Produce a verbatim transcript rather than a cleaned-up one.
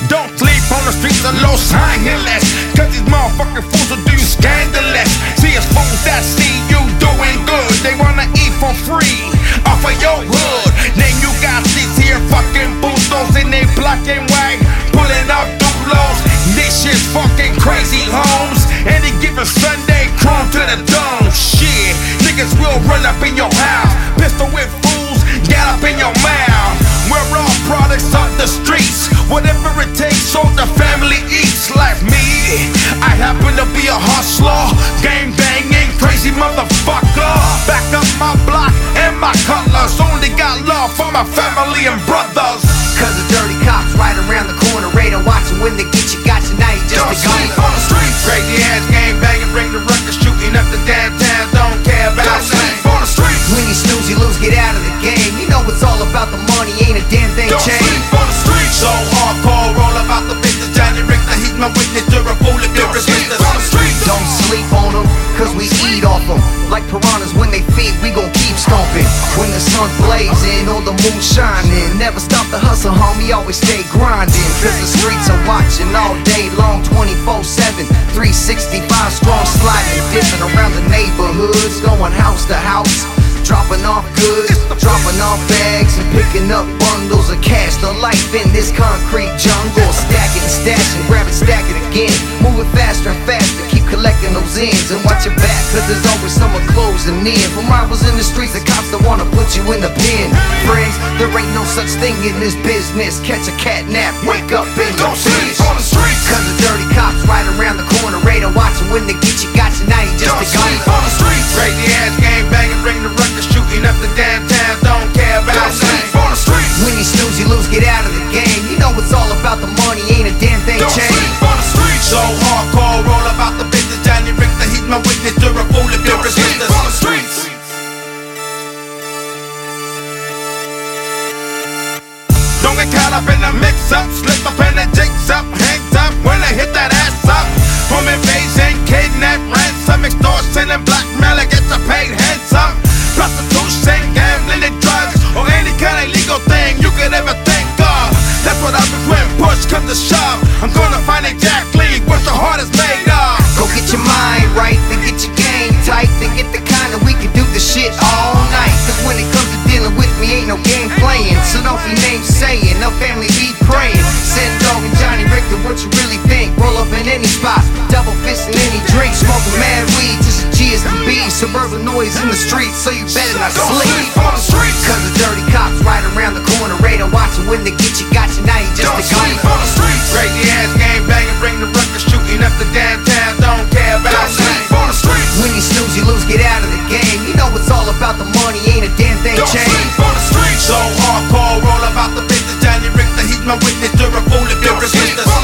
Don't sleep on the streets of Los Angeles, cause these motherfucking fools will do you scandalous. See us fools that see you doing good, they wanna eat for free off of your hood. Then you got these here fucking bustos in they black and white, pulling up doulos. This shit's fucking crazy, homes. Any given Sunday, chrome to the dome. Shit, niggas will run up in your house, pistol with fools, get up in your mouth. We're all products of the streets, whatever it takes so the family eats. Like me, I happen to be a hustler, gang banging, crazy motherfucker. Back up my block and my colors, only got love for my family and brothers. Cause the dirty cops right around the corner, radar watching. When they get you, got you, now you just Don't a sleep gunner. on the streets. Crazy ass gang banging, bring the ruckus, shooting up the downtown. Don't care about Don't sleep on the streets. When you snooze, you lose, get out of the game. You know it's all about the money, ain't a damn thing Don't changed. sleep on the streets. So hardcore, roll about the business. Johnny Richter, he's my witness. You're a fool if you're resist us on the streets. Don't sleep on them, cause we eat off them. Like piranhas when they feed, we gon' keep stomping. When the sun blazing or the moon shining, never stop the hustle, homie, always stay grinding. Cause the streets are watching all day long, twenty-four seven, three sixty-five strong, sliding, dipping around the neighborhoods, going house to house, dropping off goods, dropping off bags, and picking up bundles of cash. The life in this concrete jungle, stacking, stashing, grabbing, stacking again, moving faster and faster, keep collecting those ends. And watch your back, cause there's always someone closing in. From rivals in the streets, the cops that wanna put you in the pen. Friends, there ain't no such thing in this business. Catch a cat nap, wake up in your Don't sleep bitch. on the streets. Cause the dirty cops right around the corner, radar watching. When they get you, got you, now you just Don't a sleep gunner. on the streets. Crazy ass gang banging, bring the ruckus, shooting up the downtown. Don't care about Don't sleep on the streets. When you snooze, you lose, get out of the game. You know it's all about the money, ain't a damn thing Don't changed. sleep on the streets. So hardcore, roll about the business. Johnny Richter, he's my witness. You're a fool if you're resist us on the streets. Don't get caught up in the mix-up, slip up in the jigs-up, hangs up when I hit that ass up. Home invasion, kidnap, ransom, extortion, and blackmail, I get you paid handsome. Prostitution, gambling, and drugs, or any kind of illegal thing you could ever think of. That's what I've been when push comes to shove. I'm gonna find exactly what your heart is made of. Go get your mind right, then get your game tight, then get the kind that we can do the shit all night. Cause when it comes to dealing with me, ain't no game playing. So don't be name saying, no family be praying. Send Dog and Johnny Richter, what you really think? Roll up in any spot, double fist in any drink, smoking mad weed, just as G as can be. Suburban noise in the streets, so you better not Don't sleep. sleep on the streets. Cause the dirty cops right around the corner, radar watching. When they get you, got you, now you just Don't a sleep gunner. on the streets. Crazy ass gang banging, bring the ruckus, shooting up the downtown. Don't care about Don't sleep on the streets. When you snooze, you lose, get out of the game. You know it's all about the money, ain't a damn thing Don't changed. sleep on the streets. So hardcore, roll about the business. Johnny Richter, he's my witness. You're a fool if you're resist us.